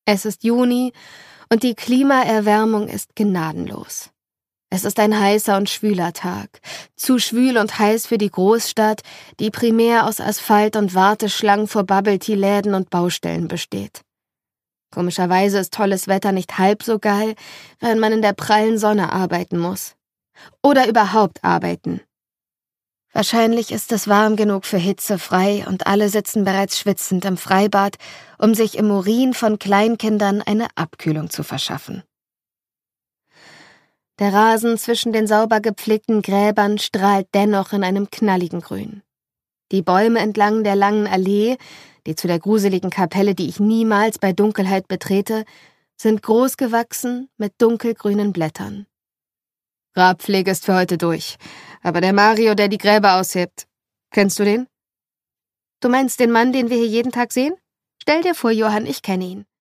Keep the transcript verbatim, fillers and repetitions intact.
Es ist Juni und die Klimaerwärmung ist gnadenlos. Es ist ein heißer und schwüler Tag. Zu schwül und heiß für die Großstadt, die primär aus Asphalt und Warteschlangen vor Bubble-Tea-Läden und Baustellen besteht. Komischerweise ist tolles Wetter nicht halb so geil, wenn man in der prallen Sonne arbeiten muss. Oder überhaupt arbeiten. Wahrscheinlich ist es warm genug für hitzefrei und alle sitzen bereits schwitzend im Freibad, um sich im Urin von Kleinkindern eine Abkühlung zu verschaffen. Der Rasen zwischen den sauber gepflegten Gräbern strahlt dennoch in einem knalligen Grün. Die Bäume entlang der langen Allee, die zu der gruseligen Kapelle, die ich niemals bei Dunkelheit betrete, sind groß gewachsen mit dunkelgrünen Blättern. Grabpflege ist für heute durch, aber der Mario, der die Gräber aushebt, kennst du den? Du meinst den Mann, den wir hier jeden Tag sehen? Stell dir vor, Johann, ich kenne ihn.